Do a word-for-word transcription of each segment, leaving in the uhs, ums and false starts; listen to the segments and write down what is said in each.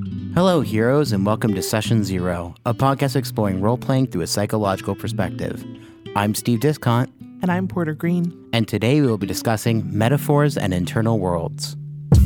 Hello, heroes, and welcome to Session Zero, a podcast exploring role-playing through a psychological perspective. I'm Steve Discont. And I'm Porter Green. And today we will be discussing metaphors and internal worlds.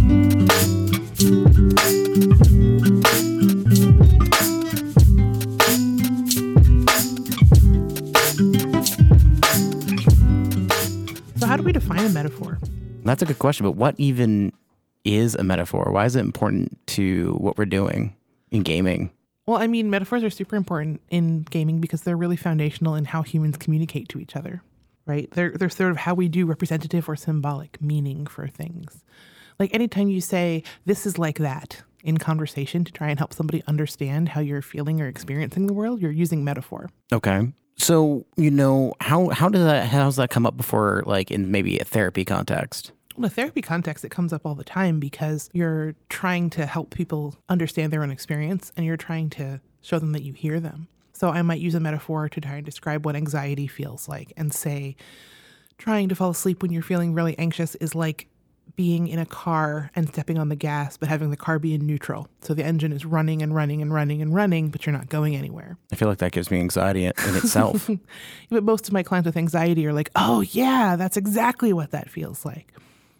So how do we define a metaphor? That's a good question, but what even is a metaphor? Why is it important to what we're doing in gaming? Well, I mean, metaphors are super important in gaming because they're really foundational in how humans communicate to each other, right? They're, they're sort of how we do representative or symbolic meaning for things. Like anytime you say, this is like that in conversation to try and help somebody understand how you're feeling or experiencing the world, you're using metaphor. Okay. So, you know, how, how does that, how does that come up before, like in maybe a therapy context? In a therapy context, it comes up all the time because you're trying to help people understand their own experience and you're trying to show them that you hear them. So I might use a metaphor to try and describe what anxiety feels like and say, trying to fall asleep when you're feeling really anxious is like being in a car and stepping on the gas, but having the car be in neutral. So the engine is running and running and running and running, but you're not going anywhere. I feel like that gives me anxiety in itself. But most of my clients with anxiety are like, oh yeah, that's exactly what that feels like.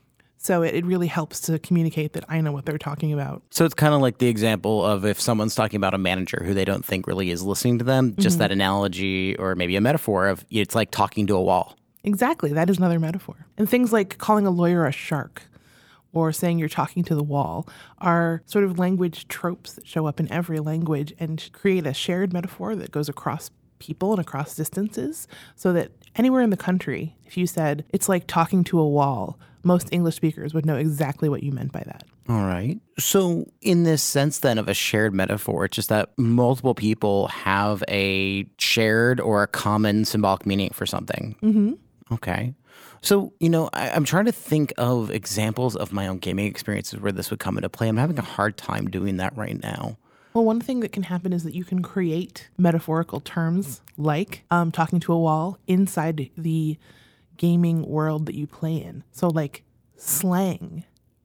So it, it really helps to communicate that I know what they're talking about. So it's kind of like the example of if someone's talking about a manager who they don't think really is listening to them, just mm-hmm. that analogy or maybe a metaphor of it's like talking to a wall. Exactly. That is another metaphor. And things like calling a lawyer a shark or saying you're talking to the wall are sort of language tropes that show up in every language and create a shared metaphor that goes across people and across distances so that anywhere in the country, if you said it's like talking to a wall, most English speakers would know exactly what you meant by that. All right. So in this sense then of a shared metaphor, it's just that multiple people have a shared or a common symbolic meaning for something. Mm-hmm. Okay. So, you know, I, I'm trying to think of examples of my own gaming experiences where this would come into play. I'm having a hard time doing that right now. Well, one thing that can happen is that you can create metaphorical terms like um, talking to a wall inside the gaming world that you play in. So like slang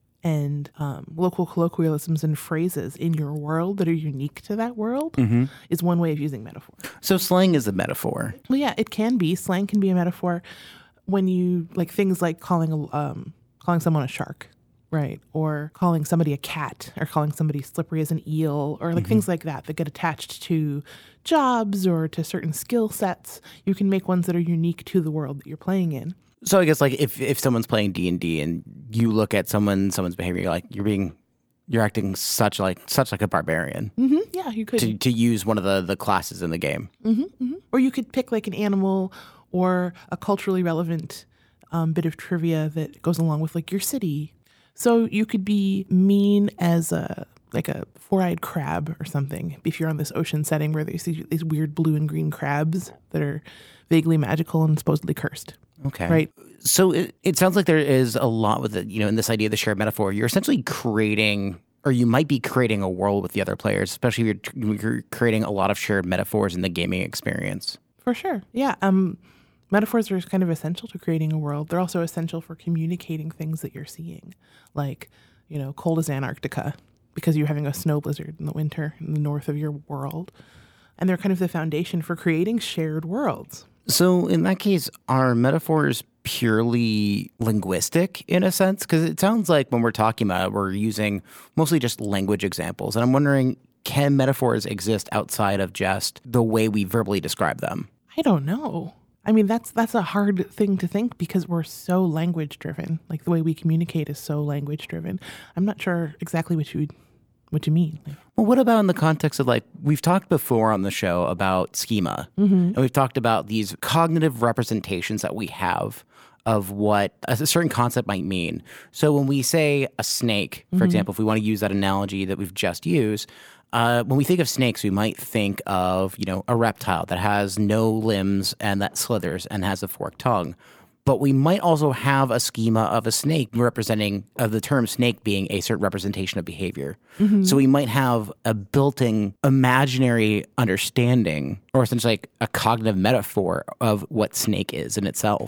and um, local colloquialisms and phrases in your world that are unique to that world mm-hmm. is one way of using metaphor. So slang is a metaphor. Well, yeah, it can be. Slang can be a metaphor when you like things like calling a, um, calling someone a shark, right? Or calling somebody a cat or calling somebody slippery as an eel or like mm-hmm. things like that that get attached to jobs or to certain skill sets. You can make ones that are unique to the world that you're playing in. So I guess like if, if someone's playing D and D and you look at someone someone's behavior, you're like you're being you're acting such like such like a barbarian. Mm-hmm. Yeah, you could to, to use one of the, the classes in the game. Mm-hmm, mm-hmm. Or you could pick like an animal or a culturally relevant um, bit of trivia that goes along with like your city. So you could be mean as a like a four-eyed crab or something if you're on this ocean setting where there's these, these weird blue and green crabs that are vaguely magical and supposedly cursed. Okay. Right. So it, it sounds like there is a lot with it, you know, in this idea of the shared metaphor. You're essentially creating, or you might be creating a world with the other players, especially if you're, you're creating a lot of shared metaphors in the gaming experience. For sure. Yeah. Um, metaphors are kind of essential to creating a world. They're also essential for communicating things that you're seeing, like, you know, cold as Antarctica because you're having a snow blizzard in the winter in the north of your world. And they're kind of the foundation for creating shared worlds. So in that case, are metaphors purely linguistic in a sense? Because it sounds like when we're talking about it, we're using mostly just language examples. And I'm wondering, can metaphors exist outside of just the way we verbally describe them? I don't know. I mean, that's that's a hard thing to think because we're so language driven. Like the way we communicate is so language driven. I'm not sure exactly what you what you mean. Like, well, what about in the context of like, we've talked before on the show about schema, mm-hmm. and we've talked about these cognitive representations that we have of what a certain concept might mean. So when we say a snake, for mm-hmm. example, if we want to use that analogy that we've just used, uh, when we think of snakes, we might think of, you know, a reptile that has no limbs and that slithers and has a forked tongue. But we might also have a schema of a snake representing, of the term snake being a certain representation of behavior. Mm-hmm. So we might have a built-in imaginary understanding or essentially like a cognitive metaphor of what snake is in itself.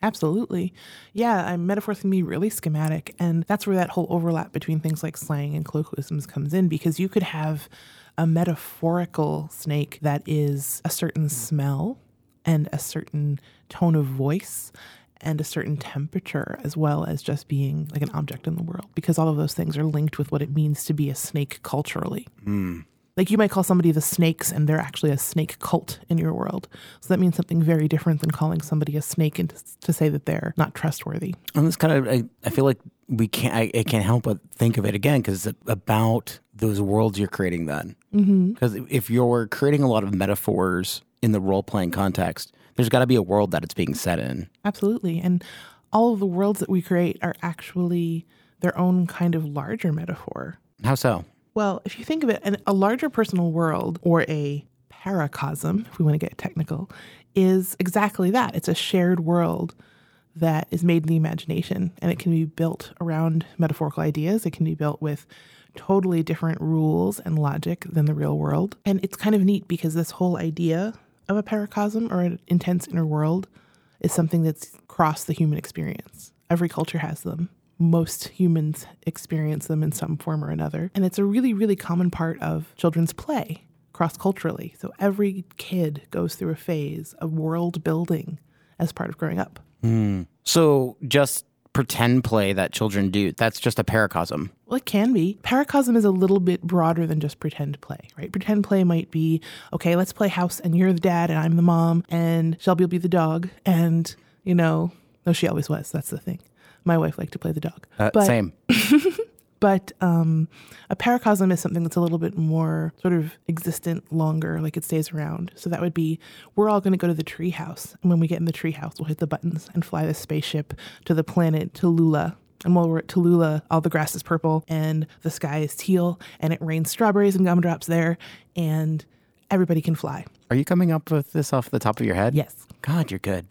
Absolutely. Yeah, I, metaphors can be really schematic. And that's where that whole overlap between things like slang and colloquialisms comes in, because you could have a metaphorical snake that is a certain smell and a certain tone of voice and a certain temperature, as well as just being like an object in the world, because all of those things are linked with what it means to be a snake culturally. Mm. Like you might call somebody the snakes and they're actually a snake cult in your world. So that means something very different than calling somebody a snake and to, to say that they're not trustworthy. And this kind of, I, I feel like we can't, I, I can't help but think of it again, because it's about those worlds you're creating then. Because mm-hmm. if you're creating a lot of metaphors in the role-playing context, there's got to be a world that it's being set in. Absolutely. And all of the worlds that we create are actually their own kind of larger metaphor. How so? Well, if you think of it, an, a larger personal world, or a paracosm, if we want to get technical, is exactly that. It's a shared world that is made in the imagination, and it can be built around metaphorical ideas. It can be built with totally different rules and logic than the real world. And it's kind of neat because this whole idea of a paracosm, or an intense inner world, is something that's crossed the human experience. Every culture has them. Most humans experience them in some form or another. And it's a really, really common part of children's play cross-culturally. So every kid goes through a phase of world building as part of growing up. Mm. So just pretend play that children do, that's just a paracosm. Well, it can be. Paracosm is a little bit broader than just pretend play, right? Pretend play might be, okay, let's play house and you're the dad and I'm the mom and Shelby will be the dog. And, you know, no, she always was. That's the thing. My wife liked to play the dog. Uh, but, same. But um, a paracosm is something that's a little bit more sort of existent longer, like it stays around. So that would be, we're all going to go to the tree house. And when we get in the tree house, we'll hit the buttons and fly the spaceship to the planet Tallulah. And while we're at Tallulah, all the grass is purple and the sky is teal and it rains strawberries and gumdrops there and everybody can fly. Are you coming up with this off the top of your head? Yes. God, you're good.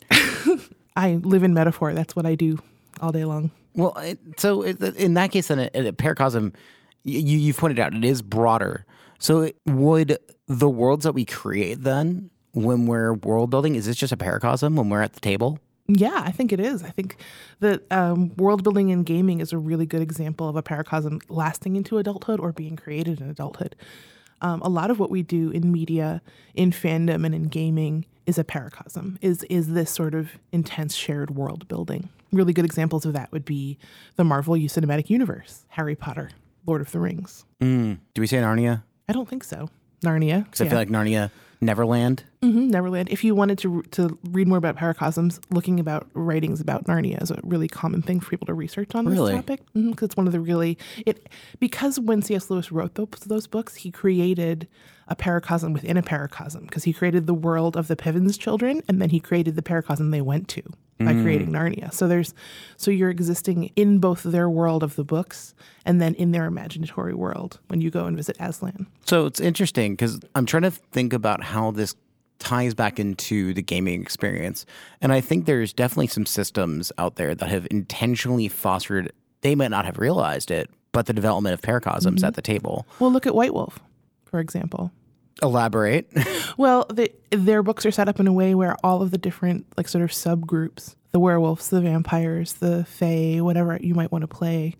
I live in metaphor. That's what I do all day long. Well, it, so it, in that case, then a, a paracosm, you, you've pointed out, it is broader. So it, would the worlds that we create then, when we're world building, is this just a paracosm when we're at the table? Yeah, I think it is. I think that um, world building in gaming is a really good example of a paracosm lasting into adulthood or being created in adulthood. Um, a lot of what we do in media, in fandom, and in gaming is a paracosm, is is this sort of intense shared world building. Really good examples of that would be the Marvel Cinematic Universe, Harry Potter, Lord of the Rings. Mm. Do we say Narnia? I don't think so. Narnia. Because I yeah. feel like Narnia, Neverland. Mm-hmm, Neverland. If you wanted to to read more about paracosms, looking about writings about Narnia is a really common thing for people to research on this Really? topic. Because mm-hmm, it's one of the really it because when C S Lewis wrote those, those books, he created a paracosm within a paracosm, because he created the world of the Pivens children, and then he created the paracosm they went to by mm. creating Narnia. So there's so you're existing in both their world of the books and then in their imaginatory world when you go and visit Aslan. So it's interesting because I'm trying to think about how this ties back into the gaming experience. And I think there's definitely some systems out there that have intentionally fostered, they might not have realized it, but the development of paracosms mm-hmm. at the table. Well, look at White Wolf, for example. Elaborate. Well, the, their books are set up in a way where all of the different, like, sort of subgroups, the werewolves, the vampires, the fae, whatever you might want to play,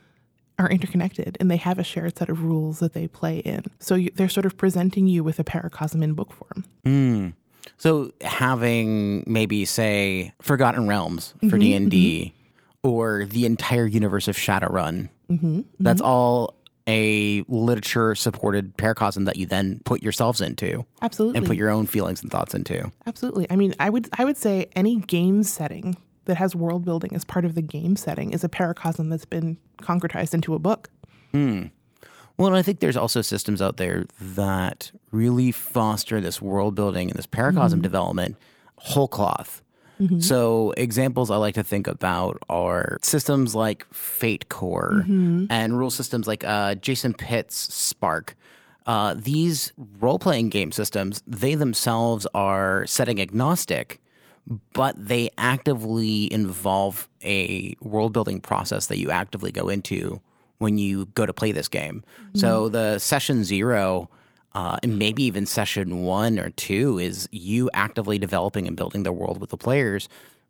are interconnected, and they have a shared set of rules that they play in. So you, they're sort of presenting you with a paracosm in book form. Mm. So having maybe, say, Forgotten Realms for mm-hmm, D and D, mm-hmm. or the entire universe of Shadowrun, mm-hmm, that's mm-hmm. all a literature-supported paracosm that you then put yourselves into. Absolutely. And put your own feelings and thoughts into. Absolutely. I mean, I would I would say any game setting that has world building as part of the game setting is a paracosm that's been concretized into a book. Hmm. Well, and I think there's also systems out there that really foster this world building and this paracosm mm-hmm. development whole cloth. Mm-hmm. So examples I like to think about are systems like Fate Core mm-hmm. and rule systems like uh, Jason Pitt's Spark. Uh, these role-playing game systems, they themselves are setting agnostic, but they actively involve a world-building process that you actively go into when you go to play this game. Mm-hmm. So the session zero, uh, and maybe even session one or two, is you actively developing and building the world with the players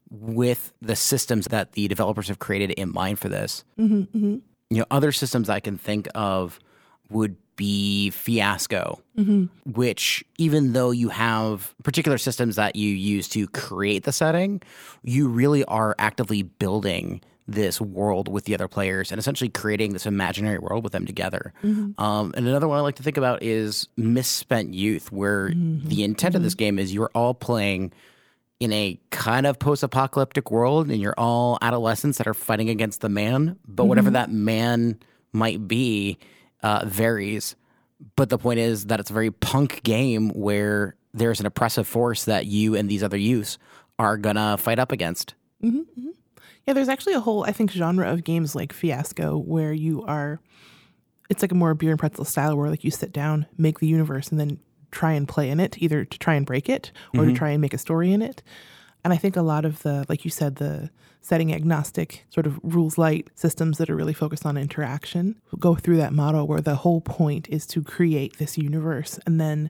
with the systems that the developers have created in mind for this. Mm-hmm, mm-hmm. You know, other systems I can think of would be Fiasco, Mm-hmm. which even though you have particular systems that you use to create the setting, you really are actively building this world with the other players and essentially creating this imaginary world with them together. Mm-hmm. Um, and another one I like to think about is Misspent Youth, where Mm-hmm. the intent Mm-hmm. of this game is you're all playing in a kind of post-apocalyptic world, and you're all adolescents that are fighting against the man, but Mm-hmm. whatever that man might be uh, varies. But the point is that it's a very punk game where there's an oppressive force that you and these other youths are gonna fight up against. Mm-hmm. Mm-hmm. Yeah, there's actually a whole, I think, genre of games like Fiasco where you are, it's like a more beer and pretzel style where like you sit down, make the universe, and then try and play in it, either to try and break it or Mm-hmm. to try and make a story in it. And I think a lot of the, like you said, the setting agnostic sort of rules light systems that are really focused on interaction go through that model where the whole point is to create this universe and then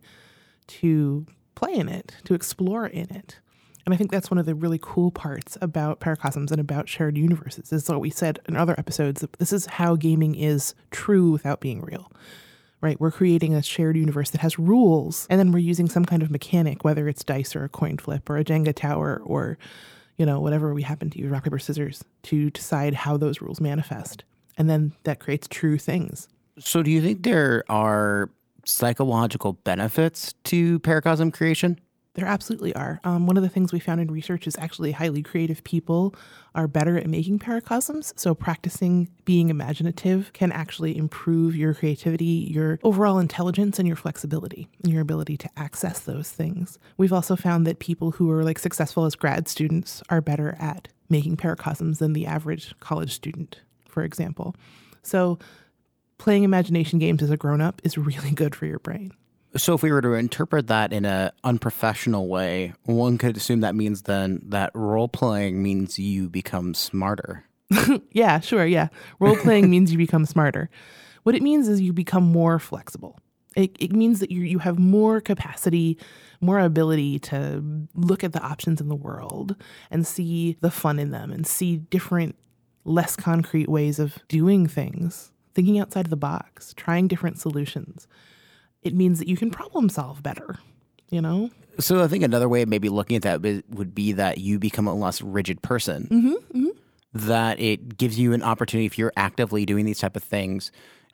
to play in it, to explore in it. And I think that's one of the really cool parts about Paracosms and about shared universes is what we said in other episodes. This is how gaming is true without being real, right? We're creating a shared universe that has rules, and then we're using some kind of mechanic, whether it's dice or a coin flip or a Jenga tower or, you know, whatever we happen to use, rock, paper, scissors, to decide how those rules manifest. And then that creates true things. So do you think there are psychological benefits to Paracosm creation? There absolutely are. Um, one of the things we found in research is actually highly creative people are better at making paracosms. So practicing being imaginative can actually improve your creativity, your overall intelligence, and your flexibility, and your ability to access those things. We've also found that people who are like successful as grad students are better at making paracosms than the average college student, for example. So playing imagination games as a grown-up is really good for your brain. So if we were to interpret that in an unprofessional way, one could assume that means then that role-playing means you become smarter. Yeah, sure, yeah. Role-playing means you become smarter. What it means is you become more flexible. It, it means that you you have more capacity, more ability to look at the options in the world and see the fun in them and see different, less concrete ways of doing things, thinking outside the box, trying different solutions. It means that you can problem solve better, you know? So I think another way of maybe looking at that bi- would be that you become a less rigid person. Mm-hmm, mm-hmm. That it gives you an opportunity, if you're actively doing these type of things,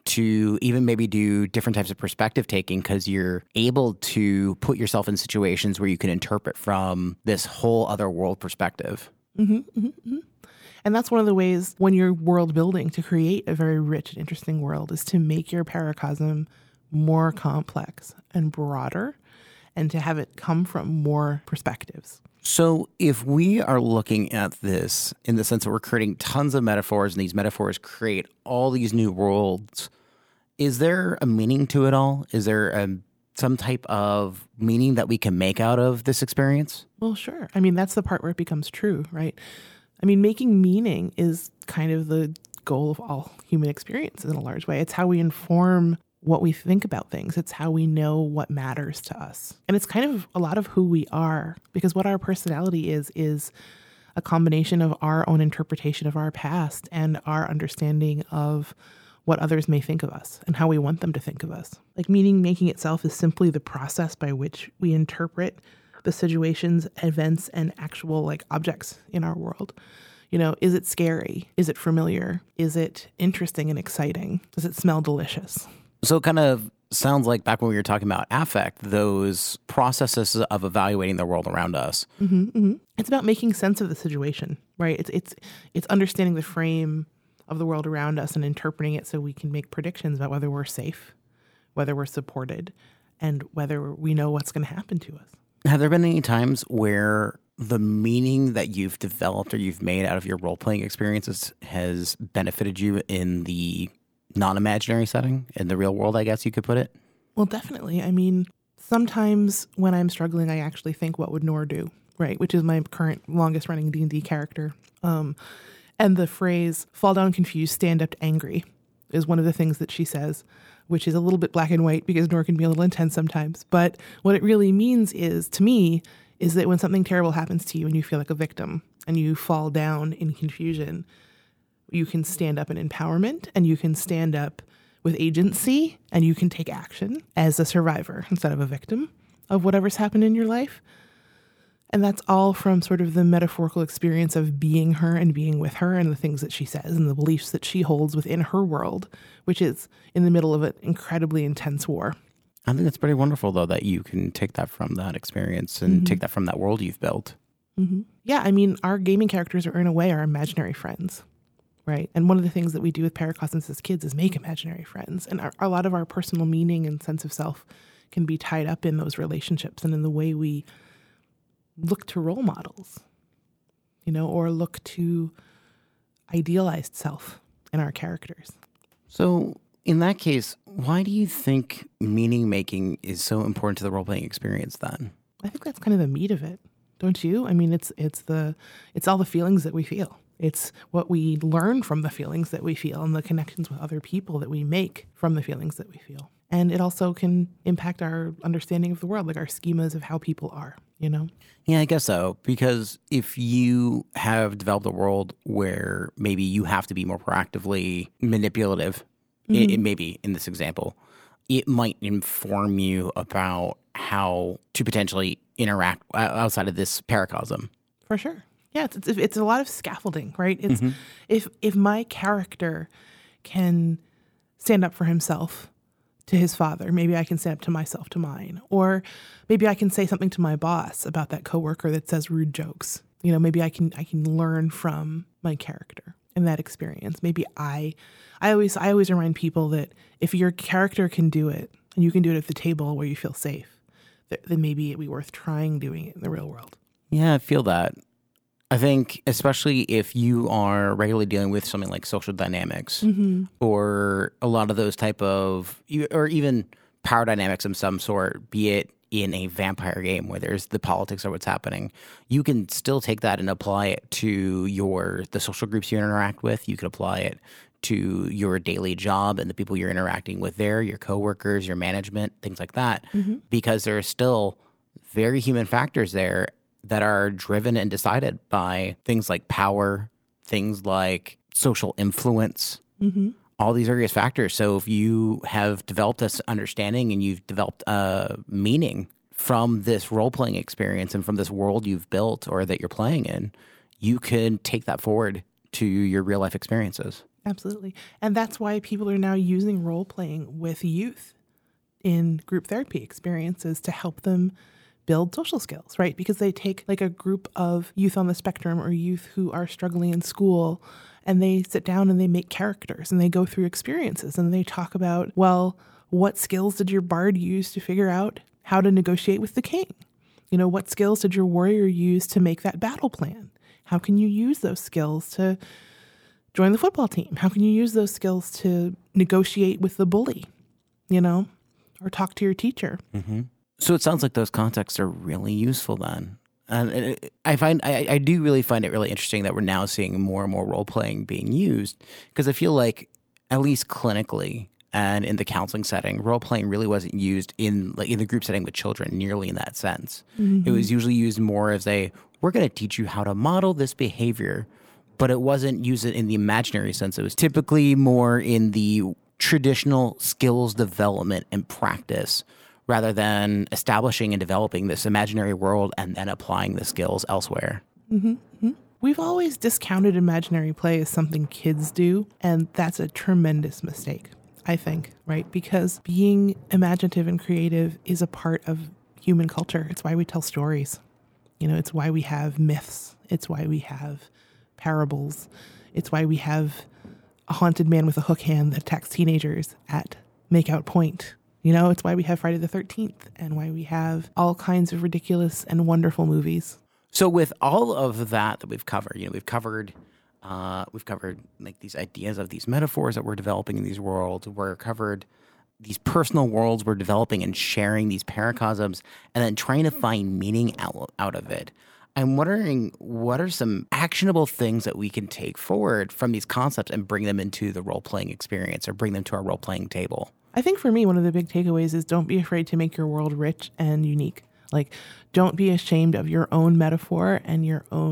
to even maybe do different types of perspective taking because you're able to put yourself in situations where you can interpret from this whole other world perspective. Mm-hmm, mm-hmm, mm-hmm. And that's one of the ways when you're world building to create a very rich and interesting world is to make your paracosm more complex and broader and to have it come from more perspectives. So if we are looking at this in the sense that we're creating tons of metaphors and these metaphors create all these new worlds, is there a meaning to it all? Is there a, some type of meaning that we can make out of this experience? Well, sure. I mean, that's the part where it becomes true, right? I mean, making meaning is kind of the goal of all human experience in a large way. It's how we inform what we think about things. It's how we know what matters to us. And it's kind of a lot of who we are, because what our personality is, is a combination of our own interpretation of our past and our understanding of what others may think of us and how we want them to think of us. Like meaning making itself is simply the process by which we interpret the situations, events, and actual like objects in our world. You know, is it scary? Is it familiar? Is it interesting and exciting? Does it smell delicious? So it kind of sounds like back when we were talking about affect, those processes of evaluating the world around us. Mm-hmm, mm-hmm. It's about making sense of the situation, right? It's it's it's understanding the frame of the world around us and interpreting it so we can make predictions about whether we're safe, whether we're supported, and whether we know what's going to happen to us. Have there been any times where the meaning that you've developed or you've made out of your role-playing experiences has benefited you in the non-imaginary setting, in the real world, I guess you could put it? Well, definitely. I mean, sometimes when I'm struggling, I actually think, what would Nor do, right? Which is my current longest running D and D character. Um, and the phrase, fall down confused, stand up angry, is one of the things that she says, which is a little bit black and white because Nor can be a little intense sometimes. But what it really means is, to me, is that when something terrible happens to you and you feel like a victim, and you fall down in confusion, you can stand up in empowerment, and you can stand up with agency, and you can take action as a survivor instead of a victim of whatever's happened in your life. And that's all from sort of the metaphorical experience of being her and being with her and the things that she says and the beliefs that she holds within her world, which is in the middle of an incredibly intense war. I think it's pretty wonderful, though, that you can take that from that experience and mm-hmm. take that from that world you've built. Mm-hmm. Yeah, I mean, our gaming characters are, in a way, our imaginary friends, right? And one of the things that we do with Paracosms as kids is make imaginary friends. And our, a lot of our personal meaning and sense of self can be tied up in those relationships and in the way we look to role models, you know, or look to idealized self in our characters. So in that case, why do you think meaning making is so important to the role-playing experience then? I think that's kind of the meat of it, don't you? I mean, it's it's the it's all the feelings that we feel. It's what we learn from the feelings that we feel and the connections with other people that we make from the feelings that we feel. And it also can impact our understanding of the world, like our schemas of how people are, you know? Yeah, I guess so. Because if you have developed a world where maybe you have to be more proactively manipulative, mm-hmm. it, it maybe in this example, it might inform you about how to potentially interact outside of this paracosm. For sure. Yeah, it's, it's, it's a lot of scaffolding, right? It's mm-hmm. if if my character can stand up for himself to his father, maybe I can stand up to myself to mine. Or maybe I can say something to my boss about that coworker that says rude jokes. You know, maybe I can I can learn from my character in that experience. Maybe I I always I always remind people that if your character can do it and you can do it at the table where you feel safe, then maybe it'd be worth trying doing it in the real world. Yeah, I feel that. I think especially if you are regularly dealing with something like social dynamics mm-hmm. or a lot of those type of, or even power dynamics of some sort, be it in a vampire game where there's the politics of what's happening, you can still take that and apply it to your the social groups you interact with. You could apply it to your daily job and the people you're interacting with there, your coworkers, your management, things like that, mm-hmm. because there are still very human factors there that are driven and decided by things like power, things like social influence, mm-hmm. all these various factors. So if you have developed this understanding and you've developed a meaning from this role-playing experience and from this world you've built or that you're playing in, you can take that forward to your real-life experiences. Absolutely. And that's why people are now using role-playing with youth in group therapy experiences to help them build social skills, right? Because they take like a group of youth on the spectrum or youth who are struggling in school and they sit down and they make characters and they go through experiences and they talk about, well, what skills did your bard use to figure out how to negotiate with the king? You know, what skills did your warrior use to make that battle plan? How can you use those skills to join the football team? How can you use those skills to negotiate with the bully, you know, or talk to your teacher? Mm-hmm. So it sounds like those contexts are really useful then. And I find I, I do really find it really interesting that we're now seeing more and more role-playing being used, because I feel like, at least clinically and in the counseling setting, role-playing really wasn't used in like in the group setting with children nearly in that sense. Mm-hmm. It was usually used more as a, we're going to teach you how to model this behavior, but it wasn't used in the imaginary sense. It was typically more in the traditional skills development and practice, rather than establishing and developing this imaginary world and then applying the skills elsewhere. Mm-hmm. Mm-hmm. We've always discounted imaginary play as something kids do, and that's a tremendous mistake, I think, right? Because being imaginative and creative is a part of human culture. It's why we tell stories. You know, it's why we have myths. It's why we have parables. It's why we have a haunted man with a hook hand that attacks teenagers at Makeout Point. You know, it's why we have Friday the thirteenth and why we have all kinds of ridiculous and wonderful movies. So with all of that that we've covered, you know, we've covered uh, we've covered like these ideas of these metaphors that we're developing in these worlds. We're covered these personal worlds we're developing and sharing these paracosms and then trying to find meaning out, out of it. I'm wondering, what are some actionable things that we can take forward from these concepts and bring them into the role-playing experience or bring them to our role-playing table? I think for me, one of the big takeaways is don't be afraid to make your world rich and unique. Like, don't be ashamed of your own metaphor and your own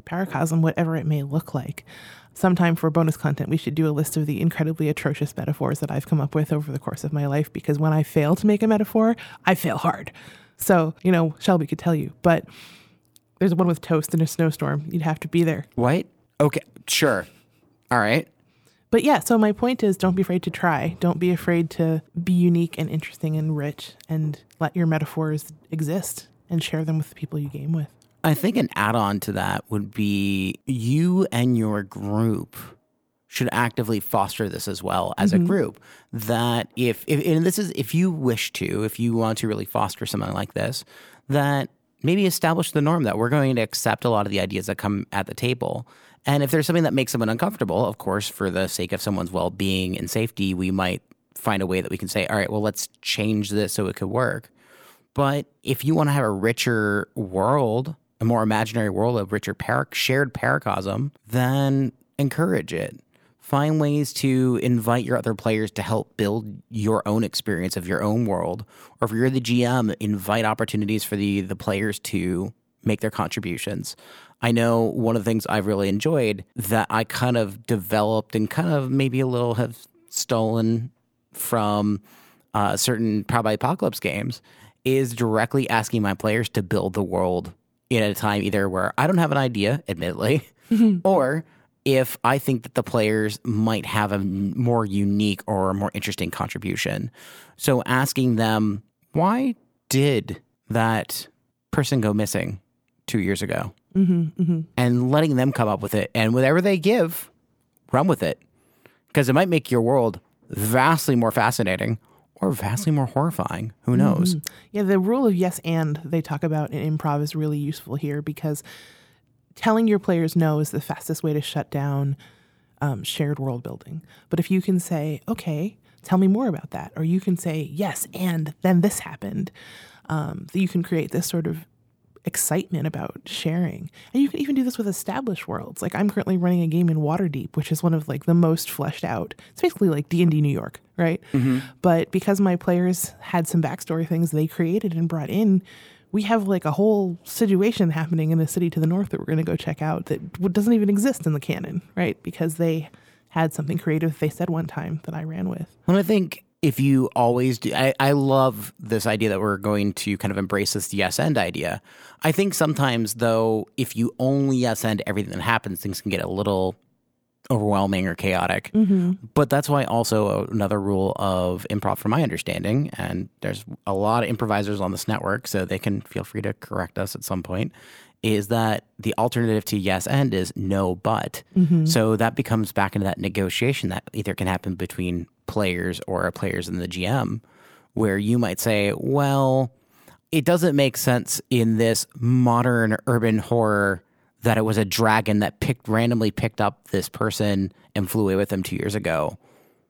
paracosm, whatever it may look like. Sometime for bonus content, we should do a list of the incredibly atrocious metaphors that I've come up with over the course of my life, because when I fail to make a metaphor, I fail hard. So, you know, Shelby could tell you, but there's one with toast in a snowstorm. You'd have to be there. What? Okay, sure. All right. But yeah, so my point is, don't be afraid to try. Don't be afraid to be unique and interesting and rich, and let your metaphors exist and share them with the people you game with. I think an add-on to that would be you and your group should actively foster this as well as mm-hmm. a group. That if, if, and this is, if you wish to, if you want to really foster something like this, that maybe establish the norm that we're going to accept a lot of the ideas that come at the table. And if there's something that makes someone uncomfortable, of course, for the sake of someone's well-being and safety, we might find a way that we can say, all right, well, let's change this so it could work. But if you want to have a richer world, a more imaginary world, a richer par- shared paracosm, then encourage it. Find ways to invite your other players to help build your own experience of your own world. Or if you're the G M, invite opportunities for the, the players to make their contributions. I know one of the things I've really enjoyed that I kind of developed and kind of maybe a little have stolen from uh, certain Powered by Apocalypse games is directly asking my players to build the world in a time either where I don't have an idea, admittedly, or if I think that the players might have a more unique or a more interesting contribution. So asking them, why did that person go missing two years ago? Mm-hmm, mm-hmm. And letting them come up with it. And whatever they give, run with it. Because it might make your world vastly more fascinating or vastly more horrifying. Who knows? Mm-hmm. Yeah, the rule of yes and they talk about in improv is really useful here, because telling your players no is the fastest way to shut down um, shared world building. But if you can say, okay, tell me more about that, or you can say, yes, and then this happened, um, you can create this sort of excitement about sharing. And you can even do this with established worlds. Like I'm currently running a game in Waterdeep, which is one of like the most fleshed out. It's basically like D and D New York, right? Mm-hmm. But because my players had some backstory things they created and brought in, we have like a whole situation happening in a city to the north that we're going to go check out that doesn't even exist in the canon, right? Because they had something creative they said one time that I ran with. Well, I think if you always do, I, I love this idea that we're going to kind of embrace this yes and idea. I think sometimes, though, if you only yes and everything that happens, things can get a little overwhelming or chaotic. Mm-hmm. But that's why also another rule of improv, from my understanding, and there's a lot of improvisers on this network, so they can feel free to correct us at some point, is that the alternative to yes and is no but. Mm-hmm. So that becomes back into that negotiation that either can happen between players or players and the G M, where you might say, well, it doesn't make sense in this modern urban horror that it was a dragon that picked randomly picked up this person and flew away with them two years ago.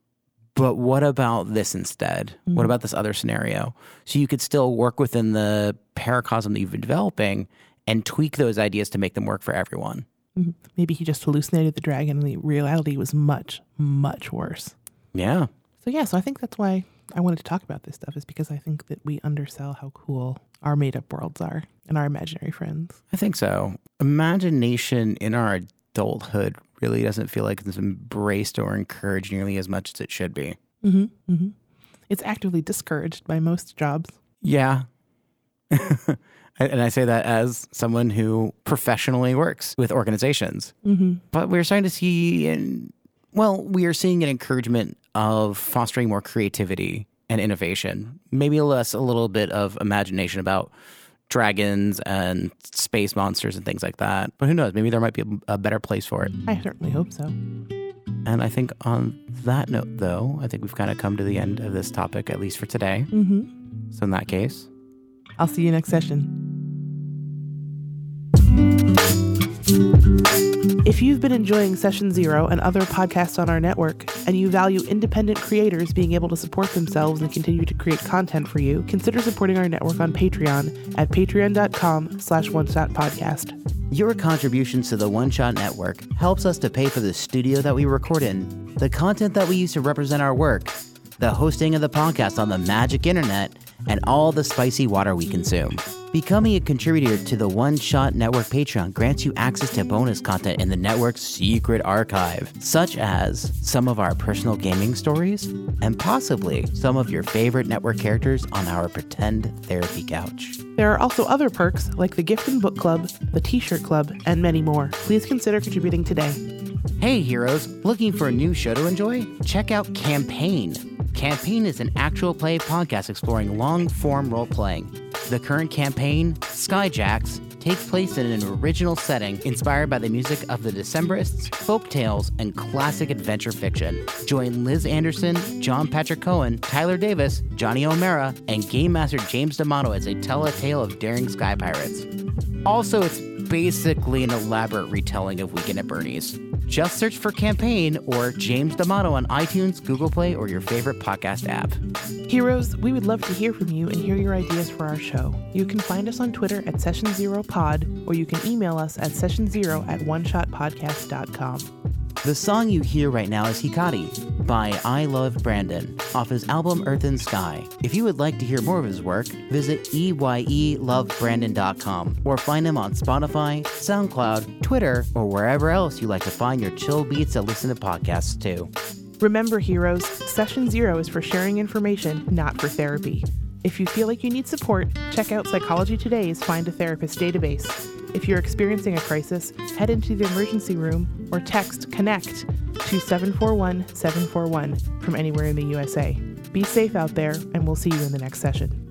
But what about this instead? Mm-hmm. What about this other scenario? So you could still work within the paracosm that you've been developing and tweak those ideas to make them work for everyone. Mm-hmm. Maybe he just hallucinated the dragon and the reality was much, much worse. Yeah. So yeah, so I think that's why I wanted to talk about this stuff, is because I think that we undersell how cool our made-up worlds are and our imaginary friends. I think so. Imagination in our adulthood really doesn't feel like it's embraced or encouraged nearly as much as it should be. Mm-hmm, mm-hmm. It's actively discouraged by most jobs. Yeah. And I say that as someone who professionally works with organizations. Mm-hmm. But we're starting to see, in, well, we are seeing an encouragement of fostering more creativity and innovation. Maybe less a little bit of imagination about dragons and space monsters and things like that. But who knows? Maybe there might be a, a better place for it. I certainly hope so. And I think on that note, though, I think we've kind of come to the end of this topic, at least for today. Mm-hmm. So in that case, I'll see you next session. If you've been enjoying Session Zero and other podcasts on our network, and you value independent creators being able to support themselves and continue to create content for you, consider supporting our network on Patreon at patreon.com slash one shot podcast. Your contributions to the One Shot Network helps us to pay for the studio that we record in, the content that we use to represent our work, the hosting of the podcast on the magic internet, and all the spicy water we consume. Becoming a contributor to the One Shot Network Patreon grants you access to bonus content in the network's secret archive, such as some of our personal gaming stories and possibly some of your favorite network characters on our pretend therapy couch. There are also other perks like the Gift and Book Club, the T-Shirt Club, and many more. Please consider contributing today. Hey heroes, looking for a new show to enjoy? Check out Campaign. Campaign is an actual play podcast exploring long-form role-playing. The current campaign, Skyjacks, takes place in an original setting inspired by the music of the Decemberists, folk tales, and classic adventure fiction. Join Liz Anderson, John Patrick Cohen, Tyler Davis, Johnny O'Mara, and Game Master James D'Amato as they tell a tale of daring sky pirates. Also, it's basically an elaborate retelling of Weekend at Bernie's. Just search for Campaign or James D'Amato on iTunes, Google Play, or your favorite podcast app. Heroes, we would love to hear from you and hear your ideas for our show. You can find us on Twitter at Session Zero Pod, or you can email us at session zero at one shot podcast dot com. The song you hear right now is Hikari by I Love Brandon off his album Earth and Sky. If you would like to hear more of his work, visit E Y E love brandon dot com or find him on Spotify, SoundCloud, Twitter, or wherever else you like to find your chill beats to listen to podcasts to. Remember, heroes, Session Zero is for sharing information, not for therapy. If you feel like you need support, check out Psychology Today's Find a Therapist database. If you're experiencing a crisis, head into the emergency room or text CONNECT to seven four one seven four one from anywhere in the U S A. Be safe out there, and we'll see you in the next session.